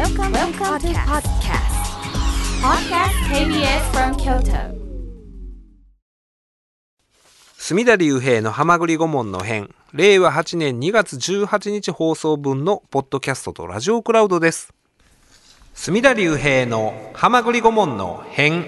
Welcome to podcast. Podcast KBS from Kyoto. 隅田隆平のはまぐり顧問の編、令和8年2月18日放送分のポッドキャストとラジオクラウドです。隅田隆平のはまぐり顧問の編。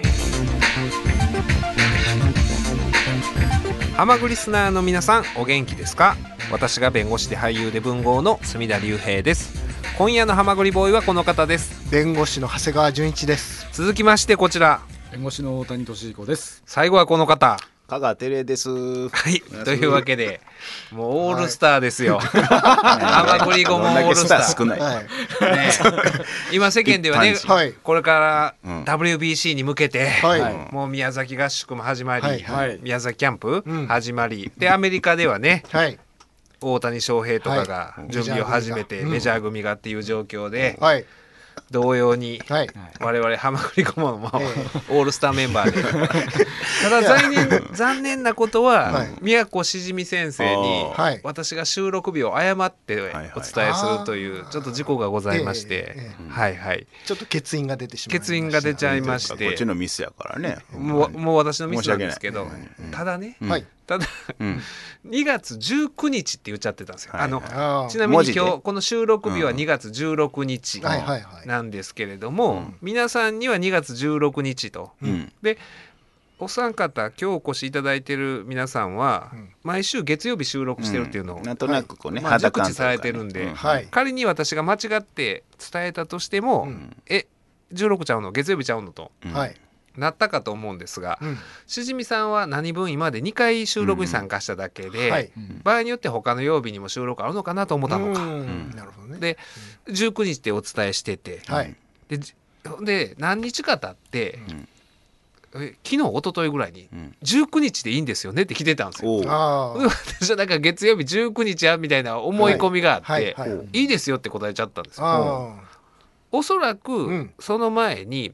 はまぐりスナーの皆さん、お元気ですか？私が弁護士で俳優で文豪の隅田隆平です。今夜のはまぐりボーイはこの方です。 弁護士の長谷川純一です。 続きましてこちら、 弁護士の大谷俊彦です。 最後はこの方、 香川照江です。 はい、というわけでもうオールスターですよ。はまぐり顧問オールスター少ない、 はいね、今世間ではね、 はい、 これから WBC に向けて、 はい、 もう宮崎合宿も始まり、 はいはい、 宮崎キャンプ、 うん、 始まりで、アメリカではね、はい、大谷翔平とかが準備を始めて、メジャー組がっていう状況で、はい、同様に、はい、我々はまぐり顧問も、オールスターメンバーでただ残念なことは、はい、宮古しじみ先生に、私が収録日を誤ってお伝えするというちょっと事故がございまして、はいはい、 ちょっと欠員が出てしまいました。 欠員が出ちゃいまして、 こっちのミスやからね、 もう私のミスなんですけど、ただね、ただ、2月19日って言っちゃってたんですよ。ちなみに今日この収録日は2月16日なんですけれども、皆さんには2月16日と、でお三方今日お越しいただいている皆さんは、毎週月曜日収録してるっていうのを、 なんとなくこうね、 熟知されてるんで、仮に私が間違って伝えたとしても、16ちゃうの、月曜日ちゃうのと、なったかと思うんですが、しじみさんは何分今まで2回収録に参加しただけで、場合によって他の曜日にも収録あるのかなと思ったのか、 なるほどね。 で19日ってお伝えしてて、で何日か経って、昨日一昨日ぐらいに、19日でいいんですよねって来てたんですよ。私はなんか月曜日19日やみたいな思い込みがあって、いいですよって答えちゃったんですよ。おそらくその前に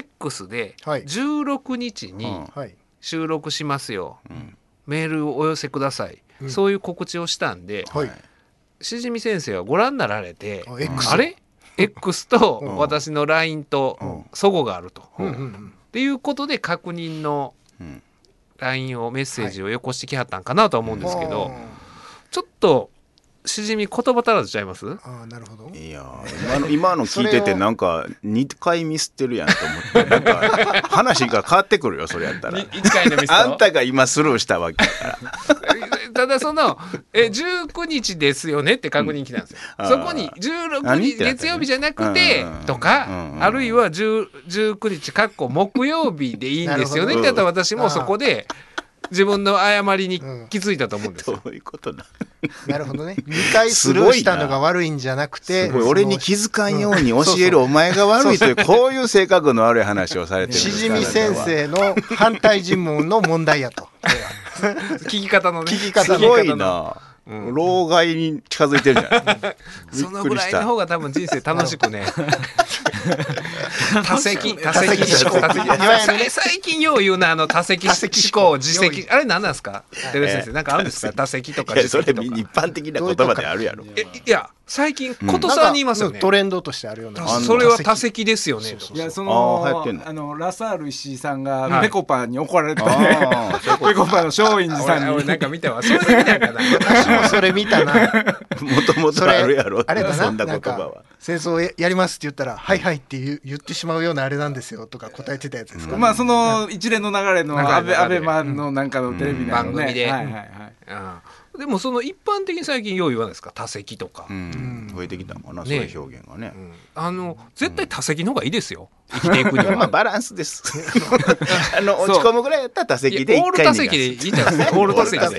X で16日に収録しますよ、メールをお寄せください、そういう告知をしたんで、しじみ先生はご覧になられて、あれ X と私の LINE と齟齬があると、っていうことで確認の LINE をメッセージをよこしてきはったんかなとは思うんですけど、ちょっとしじみ言葉足らずちゃいます？ なるほど。 いや今の聞いててなんか2回ミスってるやんと思って、なんか話が変わってくるよ、それやったら。 1回のミスあんたが今スルーしたわけだからただその19日ですよねって確認来たんですよ、そこに16日月曜日じゃなくてとか、あるいは19日かっこ木曜日でいいんですよねってやったら、私もそこで自分の誤りに気づいたと思うんですよ。 どういうことだ。 なるほどね。2回スルーしたのが悪いんじゃなくて、 俺に気づかんように教えるお前が悪いという、こういう性格の悪い話をされてるんです。 しじみ先生の反対尋問の問題やと。 聞き方のね、 すごいな。老害に近づいてるじゃん。 そのぐらいの方が多分人生楽しくね。多席思考。最近よう言うな、多席思考、自責、あれ何なんですか？照井先生、なんかあるんですか？多席とか自責とか。 それ一般的な言葉であるやろ。 いや最近ことさんに言いますよね。 トレンドとしてあるような。 それは多席ですよね。 いや、そのラサール石井さんがペコパに怒られたね。ペコパの松陰寺さんに。 俺なんか見たわ。それ見たんかな。 私もそれ見たな。 もともとあるやろ。 あれだな。 そんな言葉は。 戦争やりますって言ったら、はいはいって言ってしまうようなあれなんですよとか答えてたやつですか。 まあその一連の流れのアベマのなんかのテレビの番組で。でもその一般的に最近よう言わないですか、多席とか、 増えてきたのかな、そういう表現がね。 絶対多席の方がいいですよ、生きていくには。 まあバランスです。落ち込むぐらいやったら多席で1回オール多席でいいんじゃないですか。オール多席で。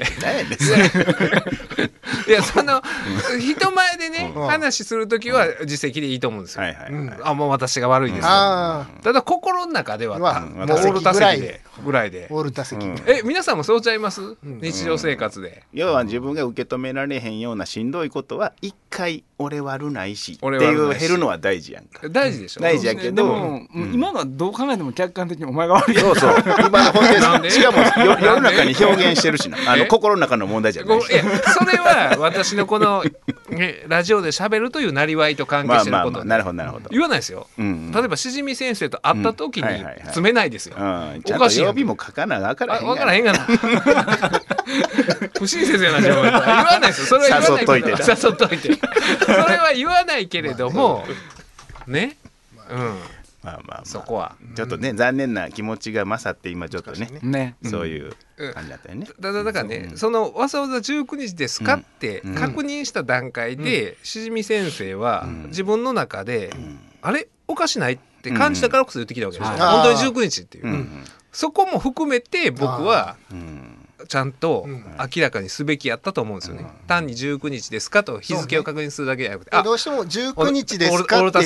いや、その人前でね話するときは自席でいいと思うんですよ。もう私が悪いですよ。ただ心の中ではオール多席でぐらいでオール打席、 皆さんもそうちゃいます、日常生活で、 要は自分が受け止められへんようなしんどいことは一回俺悪ないしっていう減るのは大事やんか。 大事でしょ。 大事やけど、 でも、今のはどう考えても客観的にお前が悪いやん。 そうそう今の本なんで当にしかも世の中に表現してるしな心の中の問題じゃないし。 いやそれは私のこの、ラジオで喋るというなりわいと関係してることで、 なるほどなるほど。 言わないですよ、例えばしじみ先生と会った時に詰めないですよ、 ちゃんと曜日も書かな分からへん分からへんがな不親切やな自分は言わないですよ。それは言わないけど誘っといてそれは言わないけれどもね、そこはちょっとね残念な気持ちが勝って今ちょっとねそういう感じだったよね。 だからね、そのわざわざ19日ですかって確認した段階でしじみ先生は自分の中であれおかしないって感じたからこそ言ってきたわけですよ、本当に19日っていう、そこも含めて僕はちゃんと明らかにすべきやったと思うんですよね、単に19日ですかと日付を確認するだけじゃなくて、 どうしても19日ですかって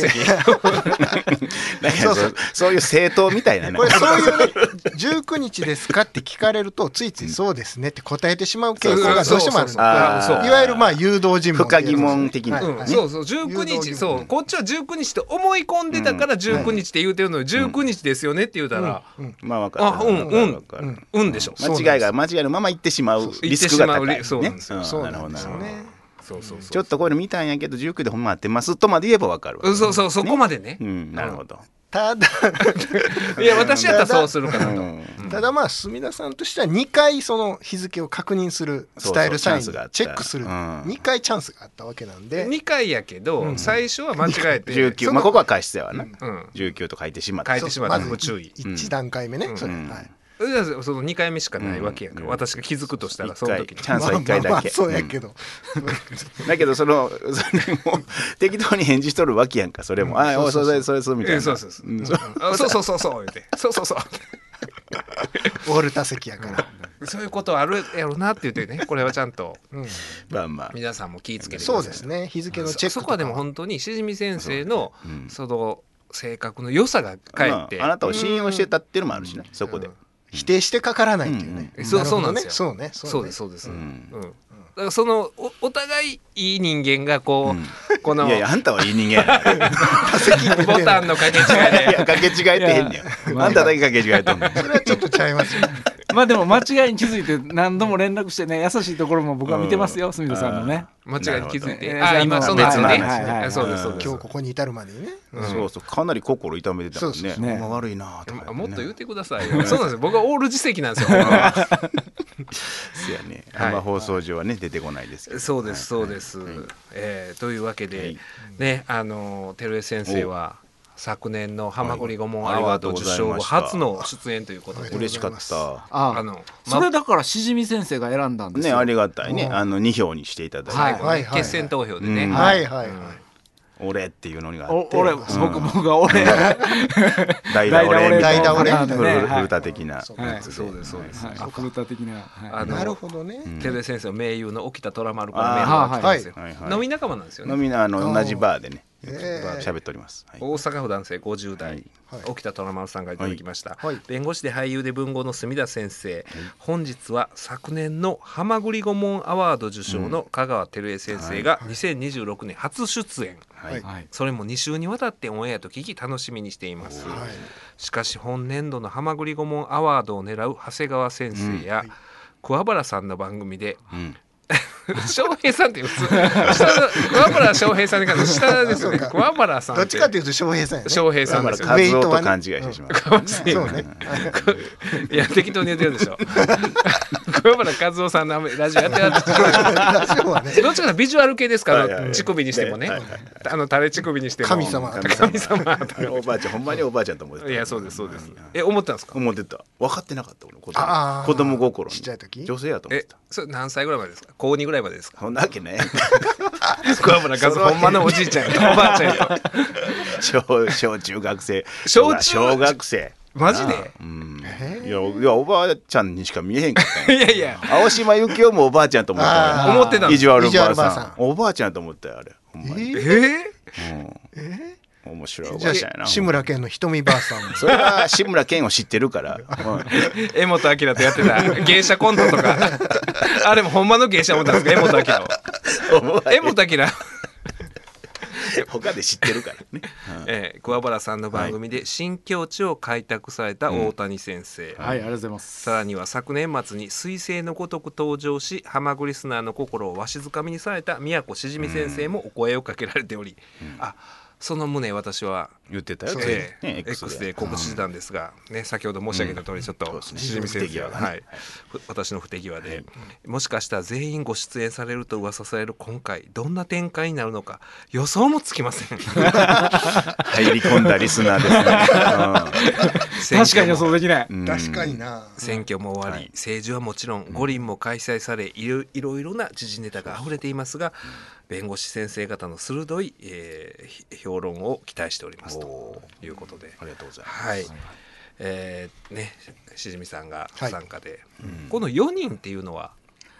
そういう政党みたいなねこれそういうね19日ですかって聞かれるとついついそうですねって答えてしまう傾向がどうしてもあるんです。いわゆる誘導尋問不可疑問的な、 そうそう19日そうこっちは19日と思い込んでたから19日って言うてるのに19日ですよねって言うたらまあ分かるうんでしょ。 間違いのまま行ってしまうリスクが高いね。 そうなんですよ。 なるほどなるほど。 ちちょっとこれ見たんやけど19でほんま合ってますとまで言えば分かる。 そうそこまでね。 なるほど。 ただいや私やったらそうするかなと。 ただ墨田さんとしては2回その日付を確認する伝える際にチェックする2回チャンスがあったわけなんで、 2回やけど最初は間違えて 19ここは過失やわな、19と書いてしまったまずご注意 1段階目ね、それその2回目しかないわけやから、私が気づくとしたらその時にチャンスは1回だけ、 そうやけどだけどそれも適当に返事しとるわけやんか。それもそうみたいなそう言うてそうオール打席やからそういうことあるやろなって言ってね、これはちゃんと皆さんも気ぃつけてください。 そうですね、日付のチェックとかそこはでも本当にしじみ先生のその性格の良さが返ってあなたを信用してたっていうのもあるしね、そこで否定してかからないっていうね。 そうなんですよ。 そうです。 だからその お互いいい人間がこのいやあんたはいい人間やボタンの掛け違いで掛け違えてへんねん。あんただけ掛け違えとんねん。 それはちょっとちゃいますよ。 まあでも間違いに気づいて何度も連絡してね、優しいところも僕は見てますよ、住田さんのね。 間違いに気づいて今その別ね。 そうです今日ここに至るまでにね。 そうかなり心痛めてたもんね。悪いなとか。 もっと言ってくださいよ。そうなんですよ。僕はオール実績なんですよ。 そうやね。生放送上はね出てこないですけど。 そうです。というわけでね、照江先生は昨年のはまぐり顧問アワード受賞後初の出演ということで嬉しかった。 それだからしじみ先生が選んだんですよね。ありがたいね。2票にしていただいて決選投票でね。 俺っていうのがあって僕が俺代打俺古田的なそうです古田的ななるほどね。 照江先生の盟友の沖田虎丸からメールが来てますよ。飲み仲間なんですよね。 飲み同じバーでね喋っております。 大阪府男性50代沖田虎丸さんがいただきました。弁護士で俳優で文豪の住田先生、本日は昨年のはまぐり顧問アワード受賞の香川照江先生が2026年初出演、それも2週にわたってオンエアと聞き楽しみにしています。しかし本年度のはまぐり顧問アワードを狙う長谷川先生や桑原さんの番組で翔平さんって普通桑原翔平さんに関して下ですよね。桑原さんどっちかというと翔平さんやね。 翔平さんですよ。 和夫と勘違いしてしまう。 そうね。 いや適当に言ってるでしょ。桑原和夫さんのラジオやってらっしゃる。どっちかのビジュアル系ですか。乳首にしてもね。垂れ乳首にしても。 神様。 おばあちゃんほんまにおばあちゃんと思ってた。 いやそうです。思ったんですか。 思ってた。分かってなかった俺子供心に。 ちっちゃい時。 女性やと思ってた。 それ何歳ぐらいまでですか。高2ぐらいまでですか。 そんなわけね。 桑原和夫ほんまのおじいちゃんやおばあちゃんや。 小中学生。 小学生。 マジで。 いやおばあちゃんにしか見えへんかった。 いや青島由紀夫もおばあちゃんと思った思ってた。 意地悪ばあさんおばあちゃんと思ったよあれ。ほんまに。 面白いおばじゃあちゃんやな。 あ志村けんのひとみばあさんもそれは志村けんを知ってるから柄本明とやってた芸者コントとかあれもほんまの芸者思ったんですか、柄本明柄本明他で知ってるからね、 桑原さんの番組で新境地を開拓された大谷先生、 はい、ありがとうございます。 さらには昨年末に彗星のごとく登場しハマグリスナーの心をわしづかみにされた宮古しじみ先生もお声をかけられており、あ、その旨私は言ってたよ、 X で告知してたんですが、ね、先ほど申し上げた通りちょっとしじみ先生、私の不手際で、もしかしたら全員ご出演されると噂される今回どんな展開になるのか予想もつきません入り込んだリスナーですね、 確かに予想できない。 確かにな。 選挙も終わり、政治はもちろん五輪も開催されいろいろな時事ネタがあふれていますが、弁護士先生方の鋭い、評論を期待しておりますということで、 ありがとうございます。 はい、ね、しじみさんが参加で、この4人っていうのは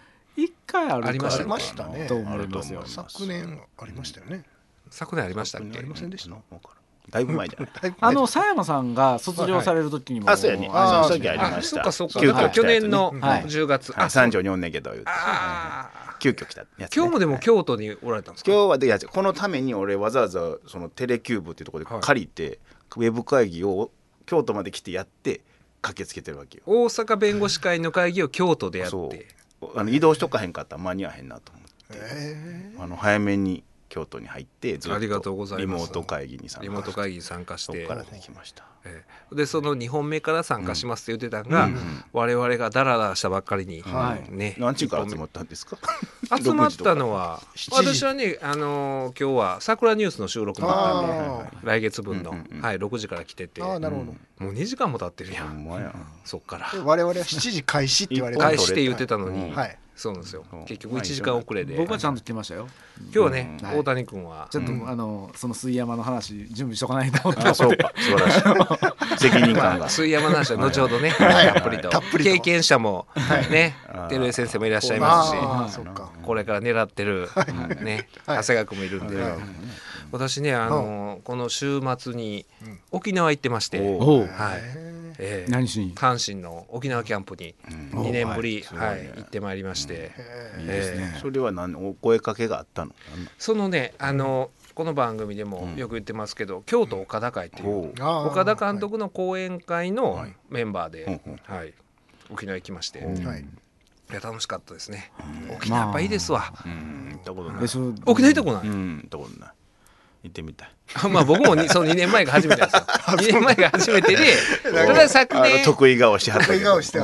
1回あるありましたねと思いますよ。 昨年ありましたよね。 昨年ありましたっけ？ ありませんでした。 だいぶ前じゃない佐山さんが卒業される時にも、 そうやね、その時ありました。 そうか去年の10月、 三条におんねんけど言うて急遽来たやつ、 今日もでも京都におられたんですか？ 今日はでこのために俺わざわざそのテレキューブっていうところで借りて、ウェブ会議を京都まで来てやって駆けつけてるわけよ。 大阪弁護士会の会議を京都でやって、 移動しとかへんかったら間に合わへんなと思って、早めに京都に入ってずっとリモート会議に参加して、そこからできました。 でその2本目から参加しますって言ってたのが、我々がダラダラしたばっかりに、ね、 何時から集まったんですか？ 集まったのは私はね、今日は桜ニュースの収録もあったんで、来月分の、6時から来てて、なるほど、もう2時間も経ってるやん。そっから我々は7時開始って言われて開始って言ってたのに、そうなんですよ、結局1時間遅れで。 僕はちゃんと来ましたよ。 今日はね、大谷君はちょっとその杉山の話準備しとかないと思って。 そうか、素晴らしい責任感が。 杉山の話は後ほどね、たっぷりと経験者もね、照江先生もいらっしゃいますし、これから狙ってるね長谷川君もいるんで、私ねこの週末に沖縄行ってまして、 何しに阪神の沖縄キャンプに2年ぶり行ってまいりまして、 それはお声かけがあったの？ そのねこの番組でもよく言ってますけど、京都岡田会っていう岡田監督の講演会のメンバーで沖縄行きまして、いや楽しかったですね。沖縄やっぱいいですわ。 行ったことない。 沖縄行ったことない？ 行ったことない。行ってみたい。 まあ僕もその2年前が初めてですよ。2年前が初めてで、ただ昨年得意顔してはったけど。 得意顔してはった。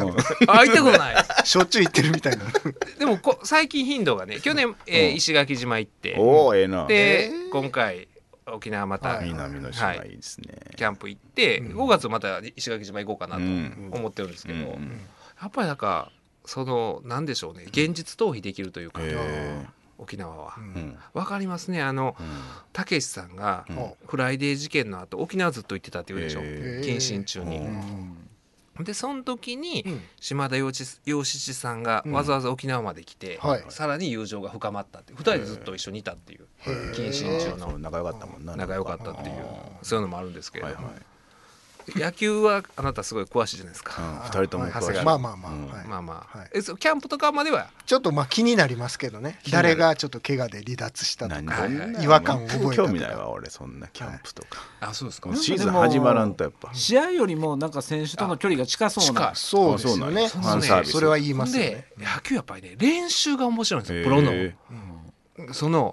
行ったことない。 しょっちゅう行ってるみたいな。 でも最近頻度がね、去年石垣島行って、で今回沖縄また南の島いいですね。 キャンプ行って5月また石垣島行こうかなと思ってるんですけど、やっぱりなんかなんでしょうね、現実逃避できるというか。沖縄はわかりますね。たけしさんがフライデー事件の後沖縄ずっと行ってたって言うでしょ、謹慎中に。でその時に島田洋七さんがわざわざ沖縄まで来て、さらに友情が深まったって、2人でずっと一緒にいたっていう、謹慎中の仲良かったもんな。 仲良かったっていう、そういうのもあるんですけど、野球はあなたすごい詳しいじゃないですか。 2人とも詳しい。 まあキャンプとかまではちょっと気になりますけどね。誰がちょっと怪我で離脱したとか違和感を覚えたとか。 興味ないわ俺、そんなキャンプとか。 そうですか。 シーズン始まらんとやっぱ試合よりもなんか選手との距離が近そうな。 そうですよね。それは言いますよね。 野球やっぱりね、練習が面白いんですよ、プロの。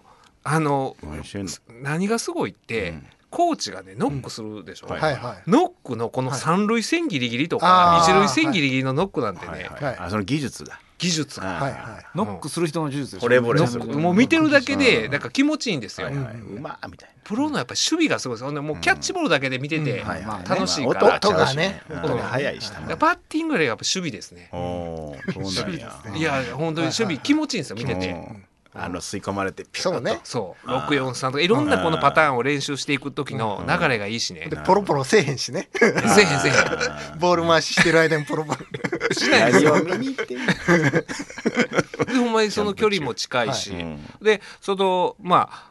何がすごいってコーチがねノックするでしょ、ノックのこの三塁線ギリギリとか一塁線ギリギリのノックなんてね、 その技術がノックする人の技術でしょ。 惚れ惚れする。 もう見てるだけでなんか気持ちいいんですよ。 うまみたいな。 プロのやっぱり守備がすごいですよ。もうキャッチボールだけで見てて楽しいから。 音がね、 音が速いし。 バッティングよりやっぱ守備ですね。いや本当に守備気持ちいいんですよ、見てて。 吸い込まれてそうね、 そう643とかいろんなこのパターンを練習していく時の流れがいいしね。 でポロポロせえへんしね。 せえへんボール回ししてる間にポロポロしないですよ。 見に行ってでほんまにその距離も近いし、で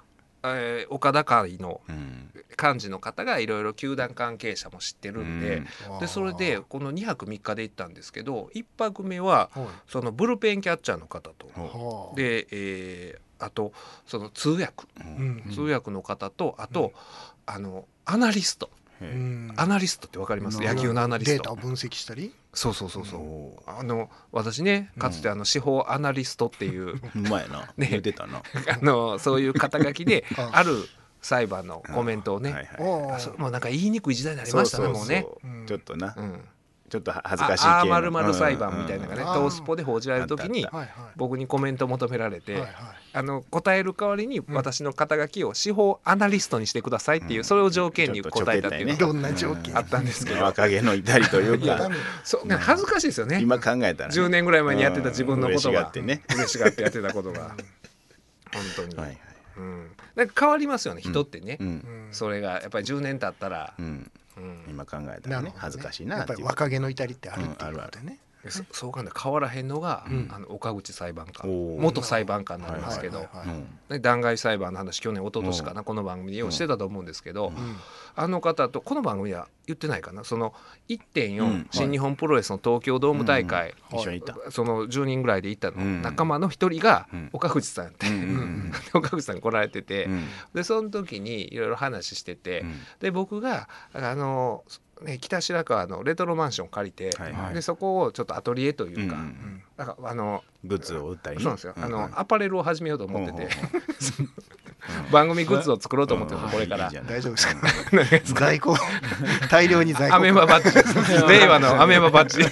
岡田会の幹事の方がいろいろ球団関係者も知ってるんで、でそれでこの2泊3日で行ったんですけど、1泊目はそのブルペンキャッチャーの方とで、あとその通訳の方と、あとアナリストって分かります？野球のアナリスト、 データを分析したり。 そう私ね、かつて司法アナリストっていう前な言ってたなそういう肩書きである裁判のコメントをね、もうなんか言いにくい時代になりましたね。もうねちょっとな、ちょっと恥ずかしい系の 〇〇裁判みたいなのがね、トースポで報じられる時に僕にコメント求められて、答える代わりに私の肩書きを司法アナリストにしてくださいっていう、それを条件に答えたっていうどんな条件あったんですけど、 若気の至りというか恥ずかしいですよね。 今考えたら 10年ぐらい前にやってた自分のことが嬉しがってやってたことが本当になんか変わりますよね、人ってね。それがやっぱり10年経ったら今考えたらね、恥ずかしいなっていう。 やっぱり若気の至りってあるっていうことでね。 そうかね、変わらへんのが岡口裁判官、元裁判官なんですけど、弾劾裁判の話去年一昨年かな、この番組で用意してたと思うんですけど、あの方とこの番組は言ってないかな、その 1.4 新日本プロレスの東京ドーム大会、 一緒に行ったその10人ぐらいで行ったの仲間の一人が岡口さんって岡口さん来られてて、でその時にいろいろ話してて、で僕が北白川のレトロマンション借りて、でそこをちょっとアトリエというか、なんかグッズを売ったりね、 そうなんですよ、アパレルを始めようと思ってて番組グッズを作ろうと思ってるの、これから。 大丈夫ですか？在庫大量に在庫。 アメーババッジ令和のアメーババッジ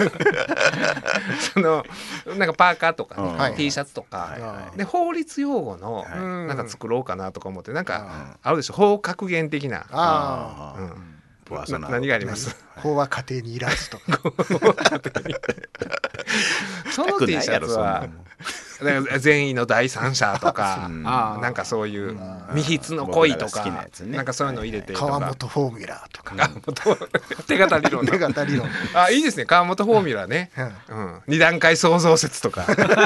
なんかパーカーとか T シャツとかで、法律用語のなんか作ろうかなとか思って、なんかあるでしょ、法格言的な。何があります？ 法は家庭にいらずとかその T シャツは善意の第三者とか、なんかそういう未筆の恋とか、なんかそういうの入れてとか、 川本フォーミュラーとか手形理論いいですね、川本フォーミュラーね、二段階創造説とか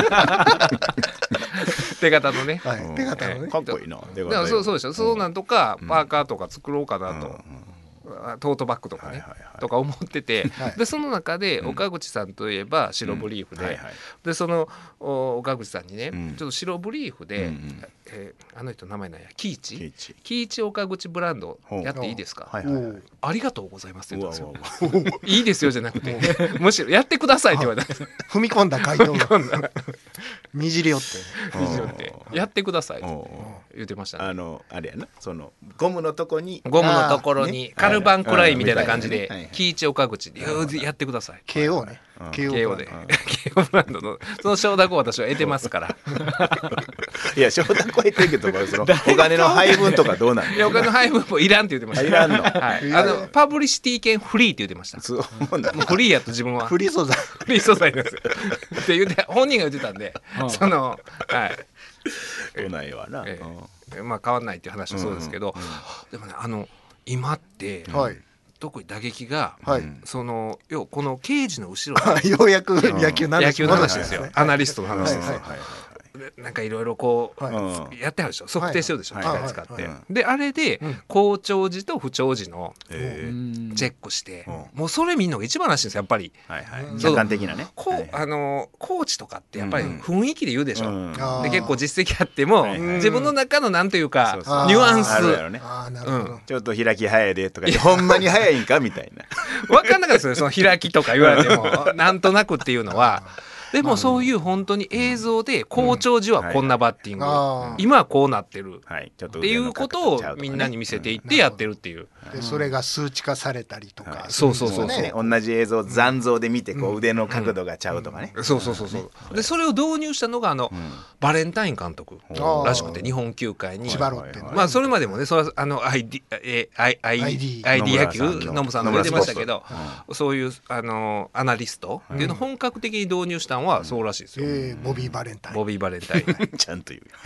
手形のね、 かっこいいな。 そうでしょ、そうなんとかパーカーとか作ろうかなと、トートバッグとかね、とか思ってて、でその中で岡口さんといえば白ブリーフで、でその岡口さんにね、ちょっと白ブリーフで、あの人名前なんや、喜一岡口ブランドやっていいですか？ありがとうございますって言ったんですよ。いいですよじゃなくて、むしろやってくださいって言われた。 踏み込んだ回答がにじり寄ってやってくださいって言ってましたね。 あれやな、そのゴムのところにカルバンクライみたいな感じで、喜一岡口でやってください。 KO ね、 KO でKO ブランドのその承諾を私は得てますから。 いや承諾は得てるけど、そのお金の配分とかどうなん？ いやお金の配分もいらんって言ってました。 いらんの？ パブリシティ権フリーって言ってました。フリーやと自分はフリー素材ですって言って本人が言ってたんで、その来ないわな。 まあ変わんないっていう話はそうですけど、でもね今って特に打撃がそのこのケージの後ろようやく野球の話ですよ。アナリストの話ですよ。なんかいろいいろやってあるでしょ、測定してるでしょ、機械使って。であれで好調時と不調時のチェックして、もうそれ見るのが一番らしいんですよ、やっぱり。 客観的なね。 コーチとかってやっぱり雰囲気で言うでしょ。で結構実績あっても自分の中のなんというかニュアンス、 ちょっと開き早いでとか、ほんまに早いんかみたいな。 分かんなかったですよ、その開きとか言われてもなんとなくっていうのは。でもそういう本当に映像で好調時はこんなバッティング、今はこうなってるっていうことをみんなに見せていってやってるっていう。 でそれが数値化されたりとか、 そう同じ映像残像で見てこう腕の角度がちゃうとかね。 でそれを導入したのがバレンタイン監督らしくて、日本球界に。まあそれまでもね、それはID 野球野茂さんが出てましたけど、そういうアナリストっていうのを本格的に導入したのはそうらしいですよ。 ボビー・バレンタインちゃんと言う。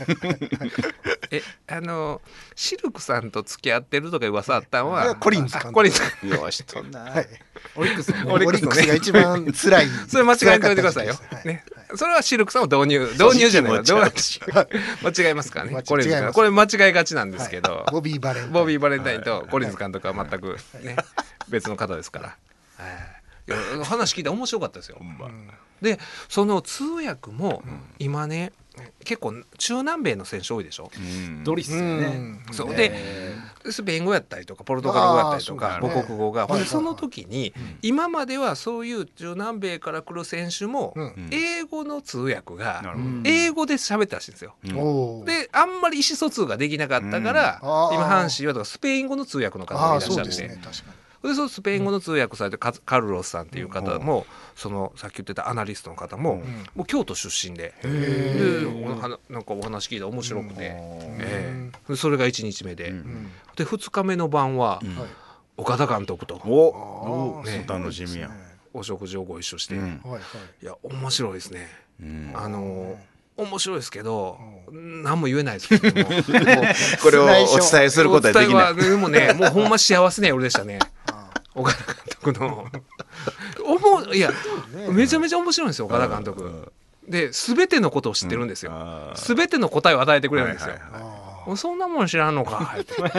シルクさんと付き合ってるとか噂あったのはコリンズ監督。よしとんな。 オリックスが一番辛い。 それ間違えておいてくださいよ。ね、 それはシルクさんも導入じゃない間違いますからね。これ間違いがちなんですけど、 ボビー・バレンタインとコリンズ監督は全くね別の方ですから。話聞いて面白かったですよ。でその通訳も今ね結構中南米の選手多いでしょ。 ドリスね。 そうでスペイン語やったりとかポルトガル語やったりとか母国語がその時に今まではそういう中南米から来る選手も英語の通訳が英語で喋ったらしいんですよ。であんまり意思疎通ができなかったから今阪神はとかスペイン語の通訳の方がいらっしゃって。でそのスペイン語の通訳されてカルロスさんっていう方もそのさっき言ってたアナリストの方ももう京都出身でなんかお話聞いて面白くてそれが1日目で2日目の晩は岡田監督と楽しみやお食事をご一緒していや面白いですね。面白いですけど何も言えないですけどもこれをお伝えすることはできない。 でもねもうほんま幸せな夜でしたね。岡田監督のいやめちゃめちゃ面白いんですよ岡田監督で全てのことを知ってるんですよ。全ての答えを与えてくれるんですよ。そんなもん知らんのかちょっ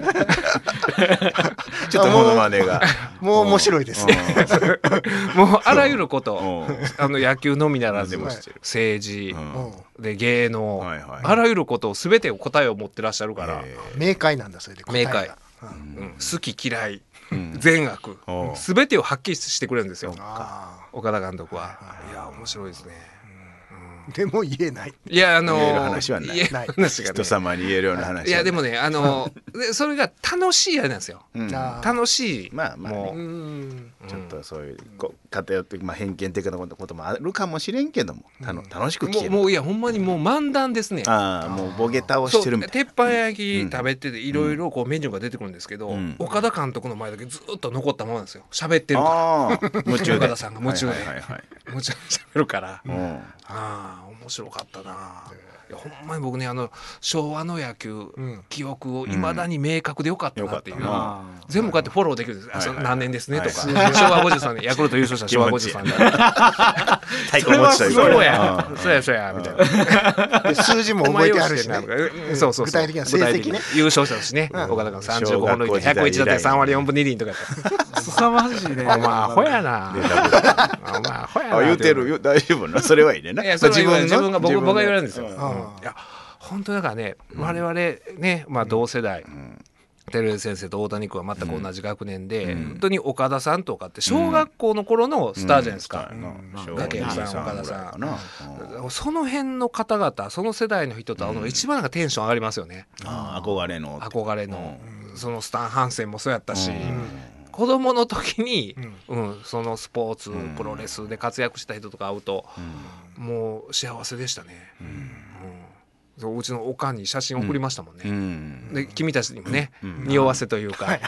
とモノマネがもう面白いですね。 もうあらゆること野球のみならず政治で芸能あらゆることを全て答えを持ってらっしゃるから明快なんだ。それで答えが明快好き嫌い善悪全てをはっきりしてくれるんですよ岡田監督は。いや面白いですね。 でも言えない。 いや言える話はない。人様に言えるような話。 いやでもねそれが楽しいあれなんですよ。楽しい。 まあちょっとそういう偏って偏見的なこともあるかもしれんけども楽しく聞ける。 もういやほんまにもう漫談ですね。 もうボケ倒してるみたいな。 鉄板焼き食べてていろいろメニューが出てくるんですけど岡田監督の前だけずっと残ったままなんですよ。喋ってるから夢中で岡田さんが夢中で喋るから面白かったな。いやほんまに僕ね昭和の野球記憶をいまだに明確でよかったなっていう全部こうやってフォローできるんです。何年ですねとか昭和53年ヤクルト優勝した昭和53年それはそうやそうやみたいな数字も覚えてあるしね。 そう具体的な成績ね。 優勝したしね岡田が35本塁打101打点3割4分2厘とかやった凄まじいね。 お前アホやなお前アホやな言うてるよ大丈夫な。それはいいねな。 自分が僕が言われるんですよ。いや本当だからね我々ね同世代照井先生と大谷君は全く同じ学年で本当に岡田さんとかって小学校の頃のスターじゃないですか。崖さん岡田さんその辺の方々その世代の人と会うのが一番なんかテンション上がりますよね。 憧れのそのスタン・ハンセンもそうやったし子供の時にそのスポーツプロレスで活躍した人とか会うともう幸せでしたね。うちのおかんに写真送りましたもんね。で君たちにもね匂わせというか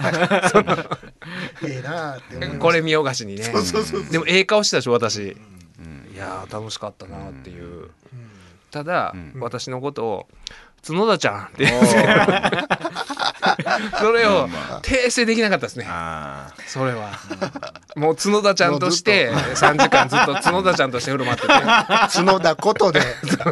これ見よがしにね。でもええ顔してたでしょ私。いや楽しかったなっていう。ただ私のことを角田ちゃんって言うんですけどそれを訂正できなかったですね。それはもう角田ちゃんとして3時間ずっと角田ちゃんとして振る舞ってて角田ことで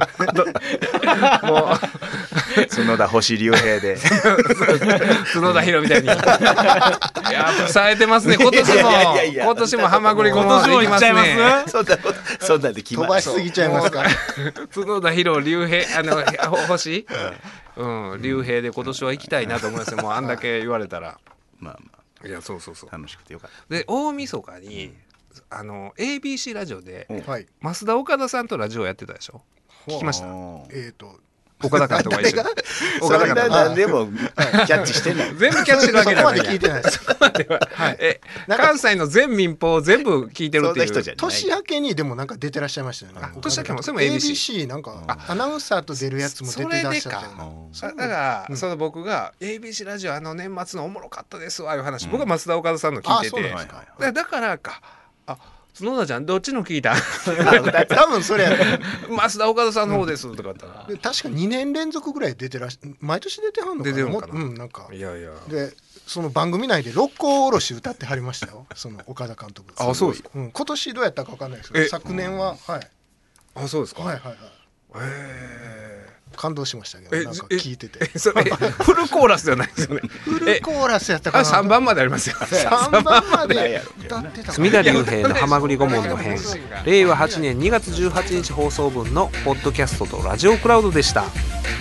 もう角田星竜兵で角田博みたいにいや冴えてますね今年もハマグリごまでいきますね。 そんなんで飛ばしすぎちゃいますか。 角田博竜兵星竜兵で今年は行きたいなと思いますよ。もうあんだけ言われたらいやそう楽しくてよかった。 で大晦日にABC ラジオで増田岡田さんとラジオやってたでしょ。聞きました。岡田監督が一緒に岡田監督何でもキャッチしてない全部キャッチしてるわけじゃない。 聞いてないです。 関西の全民放全部聞いてるっていう。 年明けにでもなんか出てらっしゃいましたよね。 年明けもそれも ABC なんかアナウンサーと出るやつも出てらっしゃったよ。 だからその僕が ABC ラジオ年末のおもろかったですわいう話僕は増田岡田さんの聞いててだからか角田ちゃんどっちの聞いた多分それ増田岡田さんの方ですとか言ったら確か2年連続ぐらい出てらっしゃ毎年出てはんのかな。 出てるのかな。 なんかいやでその番組内で六甲おろし歌ってはりましたよその岡田監督。 そうですか。 今年どうやったか分かんないですけど昨年はあ、そうですか。 はいはいはい。感動しましたけど、なんか聞いてて。 それフルコーラスじゃないですよね。 フルコーラスやったかな。 3番までありますよ。 3番まで歌ってた。 隅田隆平のはまぐり顧問の編、令和8年2月18日放送分のポッドキャストとラジオクラウドでした。